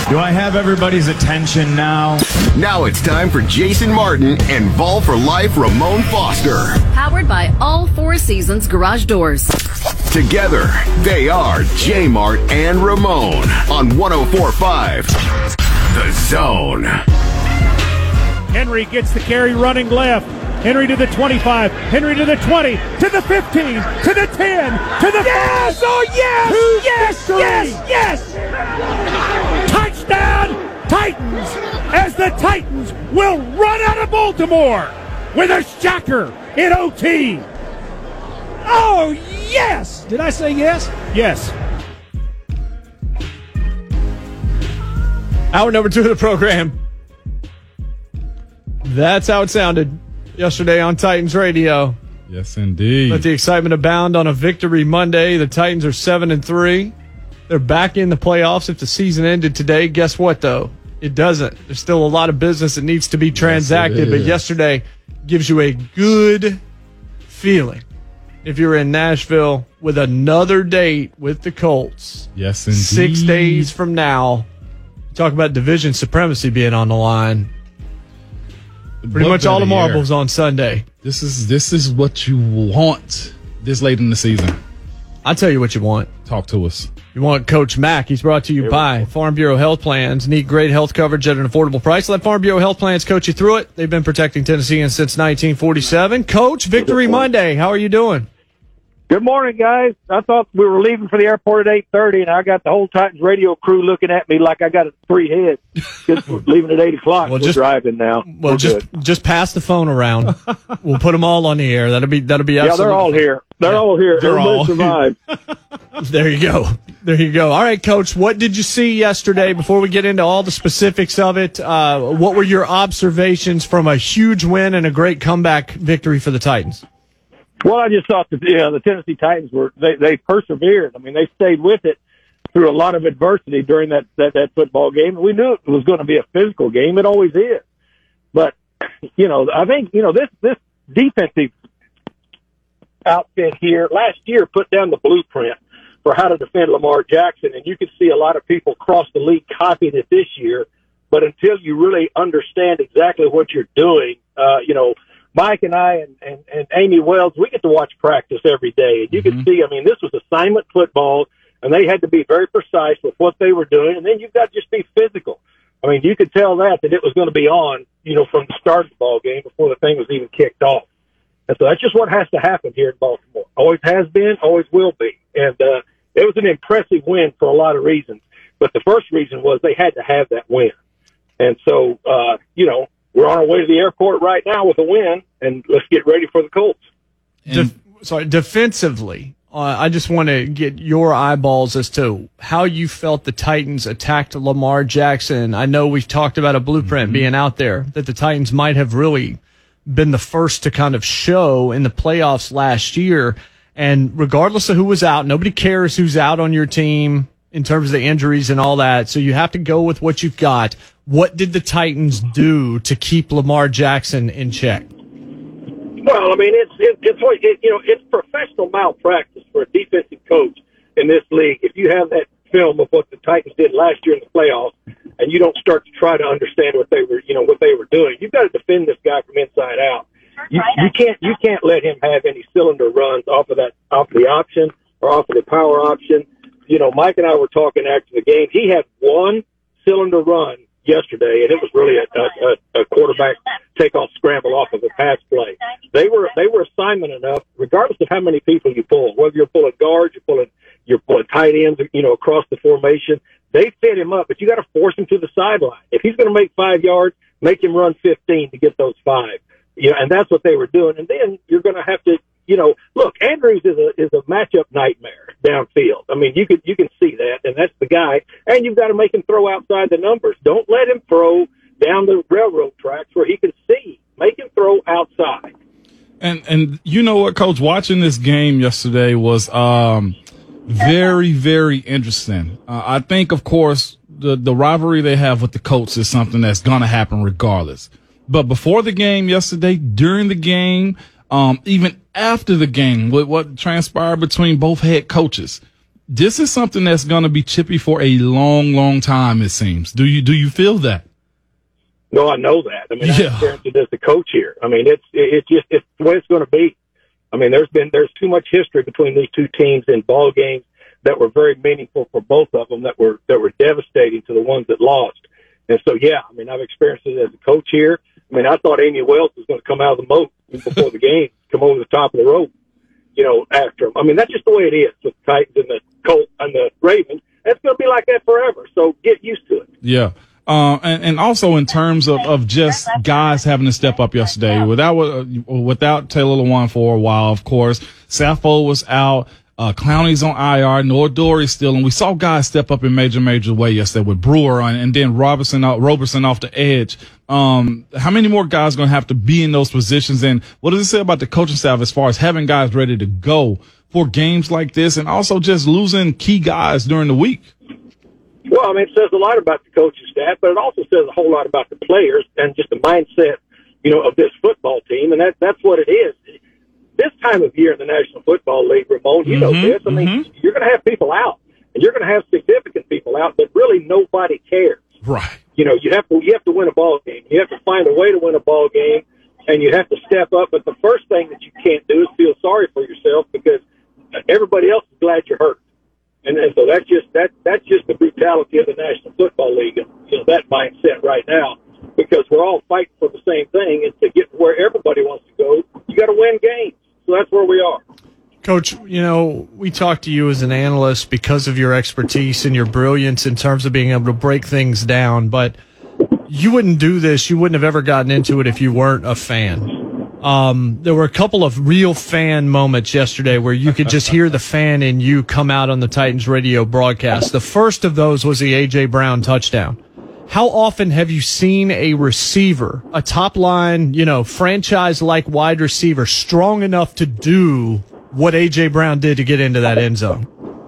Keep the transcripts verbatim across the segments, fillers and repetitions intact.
Do I have everybody's attention now? Now it's time for Jason Martin and Vol for Life Ramon Foster. Powered by All Four Seasons Garage Doors. Together, they are J-Mart and Ramon on one oh four point five The Zone. Henry gets the carry running left. Henry to the twenty-five. Henry to the twenty. To the fifteen. To the ten. To the yes! five. Oh, yes! To yes! Victory. Yes! Yes! Touchdown, Titans! As the Titans will run out of Baltimore with a shocker in O T. Oh, yes! Did I say yes? Yes. Hour number two of the program. That's how it sounded yesterday on Titans Radio. Yes, indeed. Let the excitement abound on a victory Monday. The Titans are seven and three. They're back in the playoffs if the season ended today. Guess what, though? It doesn't. There's still a lot of business that needs to be transacted. Yes, but yesterday gives you a good feeling if you're in Nashville with another date with the Colts. Yes, indeed. Six days from now. Talk about division supremacy being on the line. Pretty much all the marbles on Sunday. This is this is what you want this late in the season. I'll tell you what you want. Talk to us. You want Coach Mack. He's brought to you by Farm Bureau Health Plans. Need great health coverage at an affordable price? Let Farm Bureau Health Plans coach you through it. They've been protecting Tennesseans since nineteen forty-seven. Coach, Victory Monday. How are you doing? Good morning, guys. I thought we were leaving for the airport at eight thirty, and I got the whole Titans radio crew looking at me like I got three heads. Just leaving at eight o'clock. Well, we're just, driving now. Well, we're just good. just pass the phone around. We'll put them all on the air. That'll be that'll be yeah. They're all here. They're yeah, all here. They're Everybody all survived. There you go. There you go. All right, Coach. What did you see yesterday? Before we get into all the specifics of it, uh, what were your observations from a huge win and a great comeback victory for the Titans? Well, I just thought that you know, the Tennessee Titans were they, they persevered. I mean, they stayed with it through a lot of adversity during that, that, that football game. We knew it was going to be a physical game. It always is. But, you know, I think, you know, this, this defensive outfit here last year put down the blueprint for how to defend Lamar Jackson. And you could see a lot of people across the league copying it this year. But until you really understand exactly what you're doing, uh, you know, Mike and I and, and, and Amy Wells, we get to watch practice every day. And you mm-hmm. can see, I mean, this was assignment football, and they had to be very precise with what they were doing. And then you've got to just be physical. I mean, you could tell that, that it was going to be on, you know, from the start of the ball game before the thing was even kicked off. And so that's just what has to happen here in Baltimore. Always has been, always will be. And uh, it was an impressive win for a lot of reasons. But the first reason was they had to have that win. And so, uh, you know, we're on our way to the airport right now with a win, and let's get ready for the Colts. Def- sorry, defensively, uh, I just want to get your eyeballs as to how you felt the Titans attacked Lamar Jackson. I know we've talked about a blueprint mm-hmm. being out there that the Titans might have really been the first to kind of show in the playoffs last year. And regardless of who was out, nobody cares who's out on your team in terms of the injuries and all that. So you have to go with what you've got. What did the Titans do to keep Lamar Jackson in check? Well, I mean, it's it, it's it, you know it's professional malpractice for a defensive coach in this league. If you have that film of what the Titans did last year in the playoffs, and you don't start to try to understand what they were, you know, what they were doing, you've got to defend this guy from inside out. You, you can't you can't let him have any cylinder runs off of that off of the option or off of the power option. You know, Mike and I were talking after the game. He had one cylinder run yesterday, and it was really a, a, a quarterback takeoff scramble off of a pass play. They were they were assignment enough, regardless of how many people you pull, whether you're pulling guards, you're pulling you're pulling tight ends, you know, across the formation. They fit him up, but you got to force him to the sideline. If he's going to make five yards, make him run fifteen to get those five. You know, and that's what they were doing. And then you're going to have to, you know, look, Andrews is a is a matchup nightmare downfield. I mean, you can you can see that, and that's the guy. And you've got to make him throw outside the numbers. Don't let him throw down the railroad tracks where he can see. Make him throw outside. And and you know what, Coach? Watching this game yesterday was um very very interesting. Uh, I think, of course, the the rivalry they have with the Colts is something that's going to happen regardless. But before the game yesterday, during the game, um, even after the game, what, what transpired between both head coaches, this is something that's going to be chippy for a long, long time, it seems. Do you do you feel that? No, I know that. I mean, Yeah. I experienced it as the coach here. I mean, it's it's just it's the way it's going to be. I mean, there's been there's too much history between these two teams in ball games that were very meaningful for both of them, that were that were devastating to the ones that lost. And so, yeah, I mean, I've experienced it as a coach here. I mean, I thought Amy Wells was going to come out of the moat before the game, come over the top of the rope, you know, after them. I mean, that's just the way it is with the Titans and the Colts and the Ravens. That's going to be like that forever. So get used to it. Yeah. Uh, and, and also in terms of, of just guys having to step up yesterday, without uh, without Taylor Lewan for a while, of course, Sappho was out. Uh, Clowney's on I R, Noah Dory's still, and we saw guys step up in major, major way yesterday with Brewer on, and then Robertson, uh, Robertson off the edge. Um, how many more guys going to have to be in those positions? And what does it say about the coaching staff as far as having guys ready to go for games like this, and also just losing key guys during the week? Well, I mean, it says a lot about the coaching staff, but it also says a whole lot about the players and just the mindset, you know, of this football team, and that that's what it is. This time of year in the National Football League, Ramon, you know Mm-hmm, this. I mean, mm-hmm. you're going to have people out, and you're going to have significant people out, but really nobody cares. Right. You know, you have to you have to win a ball game. You have to find a way to win a ball game, and you have to step up. But the first thing that you can't do is feel sorry for yourself because everybody else is glad you're hurt. And, and so that's just that that's just the brutality of the National Football League. You know, that mindset right now, because we're all fighting for the same thing, and to get where everybody wants to go, you got to win games. So that's where we are. Coach, you know, we talked to you as an analyst because of your expertise and your brilliance in terms of being able to break things down, but you wouldn't do this. You wouldn't have ever gotten into it if you weren't a fan. Um, there were a couple of real fan moments yesterday where you could just hear the fan in you come out on the Titans radio broadcast. The first of those was the A J. Brown touchdown. How often have you seen a receiver, a top line, you know, franchise-like wide receiver, strong enough to do what A J. Brown did to get into that end zone?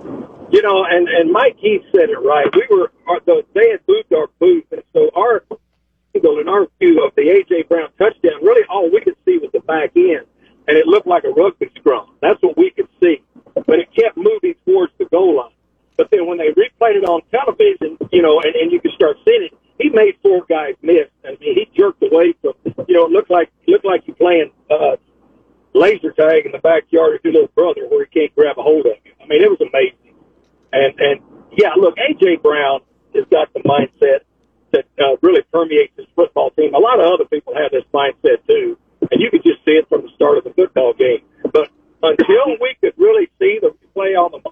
You know, and, and Mike Heath said it right. We were, our, the, they had moved our booth, and so our angle and our view of the A J. Brown touchdown, really all we could see was the back end, and it looked like a rugby scrum. That's what we could see. But it kept moving towards the goal line. But then when they replayed it on television, you know, and, and you could start seeing it, he made four guys miss. I mean, he jerked away from, you know, it looked like looked like you playing uh, laser tag in the backyard of your little brother where he can't grab a hold of you. I mean, it was amazing. And, and yeah, look, A J. Brown has got the mindset that uh, really permeates his football team. A lot of other people have this mindset too, and you could just see it from the start of the football game. But until we could really see the play on the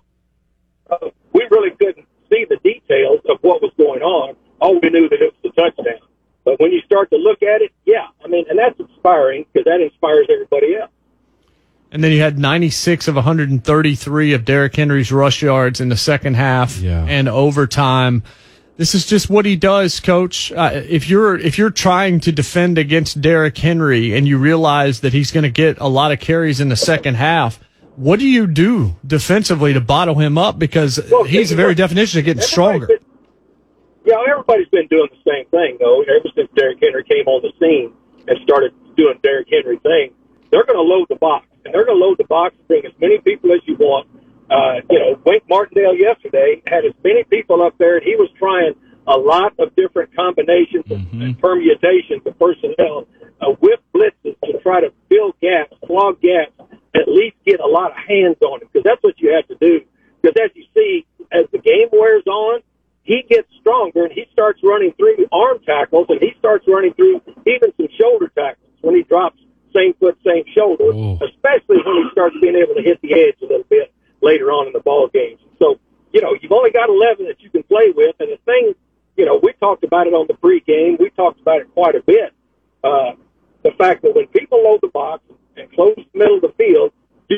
Uh, we really couldn't see the details of what was going on. All we knew that it was a touchdown. But when you start to look at it, yeah, I mean, and that's inspiring because that inspires everybody else. And then you had ninety-six of one hundred thirty-three of Derrick Henry's rush yards in the second half Yeah. and overtime. This is just what he does, Coach. Uh, if you're if you're trying to defend against Derrick Henry and you realize that he's going to get a lot of carries in the second half, what do you do defensively to bottle him up? Because Well, he's the very definition of getting stronger. Been, yeah, everybody's been doing the same thing, though, ever since Derrick Henry came on the scene and started doing Derrick Henry thing. They're going to load the box, and they're going to load the box and bring as many people as you want. Uh, you know, Wink Martindale yesterday had as many people up there, and he was trying a lot of different combinations Mm-hmm. and permutations of personnel uh, with blitzes to try to fill gaps, clog gaps, at least get a lot of hands on him, because that's what you have to do. Because as you see, as the game wears on, he gets stronger, and he starts running through arm tackles, and he starts running through even some shoulder tackles when he drops same foot, same shoulder, Ooh. especially when he starts being able to hit the edge a little bit later on in the ball games. So, you know, you've only got eleven that you can play with, and the thing, you know, we talked about it on the pregame. We talked about it quite a bit. Uh, the fact that when people load the box and close the middle of the field, you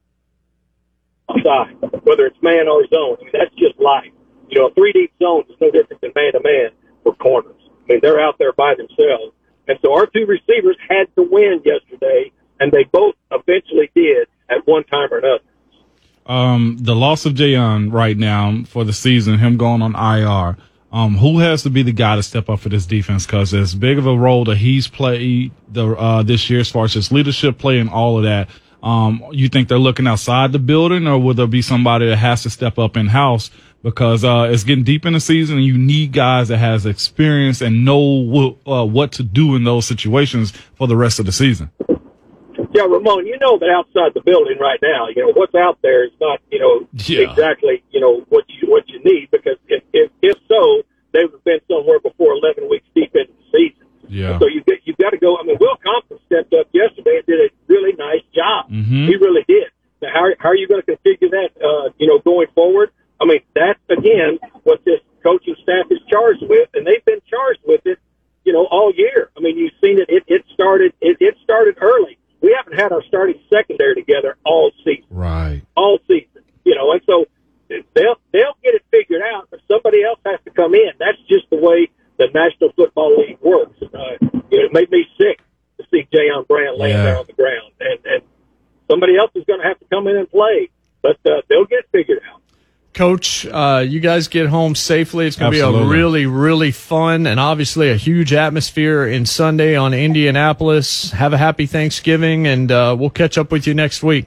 outside, whether it's man or zone. I mean, that's just life. You know, a three deep zone is no different than man to man for corners. I mean, they're out there by themselves. And so our two receivers had to win yesterday, and they both eventually did at one time or another. Um, the loss of Jayon right now for the season, him going on I R. Um, who has to be the guy to step up for this defense? Because as big of a role that he's played the, uh, this year as far as his leadership play and all of that, Um, you think they're looking outside the building, or will there be somebody that has to step up in house because uh, it's getting deep in the season and you need guys that has experience and know w- uh, what to do in those situations for the rest of the season? Yeah, Ramon, you know that outside the building right now, you know, what's out there is not, you know, Yeah. exactly, you know, what you what you need, because if, if, if so, they would have been somewhere before eleven weeks deep into the season. Yeah. So you get, you've got to go. I mean, Will Compton stepped up yesterday and did a really nice job. Mm-hmm. He really did. Now, how, how are you going to configure that, uh, you know, going forward? I mean, that's, again, what this coaching staff is charged with, and they've been charged with it, you know, all year. I mean, you've seen it. It, it started it, it started early. We haven't had our starting secondary together all season. Right. All season. You know, and so they'll, they'll get it figured out, but somebody else has to come in. That's just the way the National Football League works. Uh, you know, it made me sick to see Jayon Brand laying Yeah. there on the ground. And, and somebody else is going to have to come in and play, but uh, they'll get it figured out. Coach, uh, you guys get home safely. It's going to be a Absolutely. really, really fun and obviously a huge atmosphere in Sunday on Indianapolis. Have a happy Thanksgiving, and uh, we'll catch up with you next week.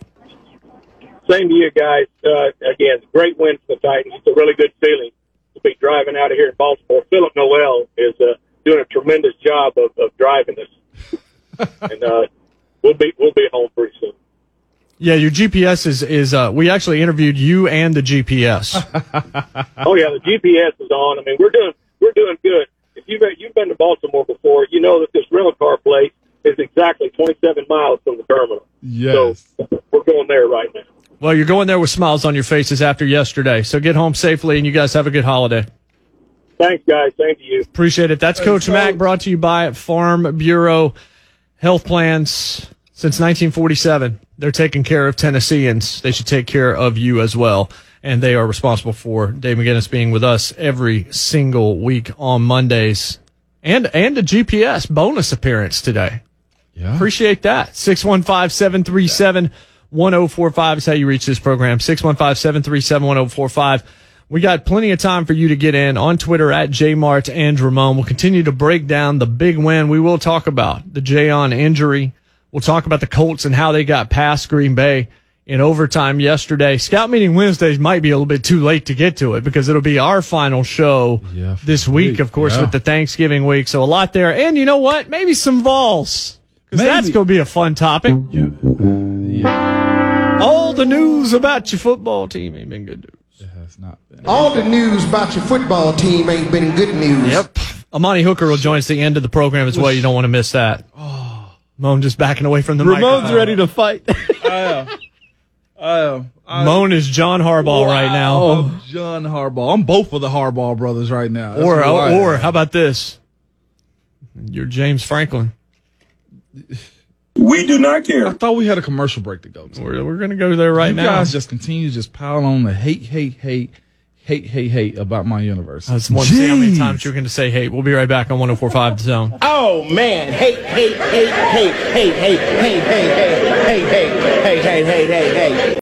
Same to you guys. Uh, again, great win for the Titans. It's a really good feeling to be driving out of here in Baltimore. Philip Noel is uh, doing a tremendous job of, of driving us, and uh, we'll be we'll be home pretty soon. Yeah, your G P S is, is uh, we actually interviewed you and the G P S. Oh yeah, the G P S is on. I mean, we're doing we're doing good. If you've been, you've been to Baltimore before, you know that this rental car place is exactly twenty-seven miles from the terminal. Yes. So we're going there right now. Well, you're going there with smiles on your faces after yesterday. So get home safely, and you guys have a good holiday. Thanks, guys. Same to you. Appreciate it. That's Coach Mack, brought to you by Farm Bureau Health Plans. Since nineteen forty-seven, they're taking care of Tennesseans. They should take care of you as well. And they are responsible for Dave McGinnis being with us every single week on Mondays. And and a G P S bonus appearance today. Yeah. Appreciate that. six one five, seven three seven, one oh four five is how you reach this program. six one five, seven three seven, one oh four five. We got plenty of time for you to get in on Twitter at Jmart and Ramon. We'll continue to break down the big win. We will talk about the Jayon injury. We'll talk about the Colts and how they got past Green Bay in overtime yesterday. Scout Meeting Wednesdays might be a little bit too late to get to it because it'll be our final show Yeah, this week, of course, yeah. with the Thanksgiving week. So a lot there. And you know what? Maybe some Vols. Because that's Maybe. going to be a fun topic. Yeah. Yeah. All the news about your football team ain't been good news. It has not been. All the news about your football team ain't been good news. Yep. Amani Hooker will join us at the end of the program as well. You don't want to miss that. Moan just backing away from the Ramon's microphone. ready to fight. I am. I am. I am. Moan is John Harbaugh right now. Oh, John Harbaugh. I'm both of the Harbaugh brothers right now. That's Or, who I or am. how about this? You're James Franklin. We do not care. I thought we had a commercial break to go to. We're, we're going to go there right you now. guys just continue to just pile on the hate, hate, hate, hate, hate, hate about my universe. I just want to see how many times you're going to say hate. We'll be right back on one oh four point five The Zone. Oh man, hate, hate, hate, hate, hate, hate, hate, hate, hate, hate, hate, hate, hate, hate, hate, hate.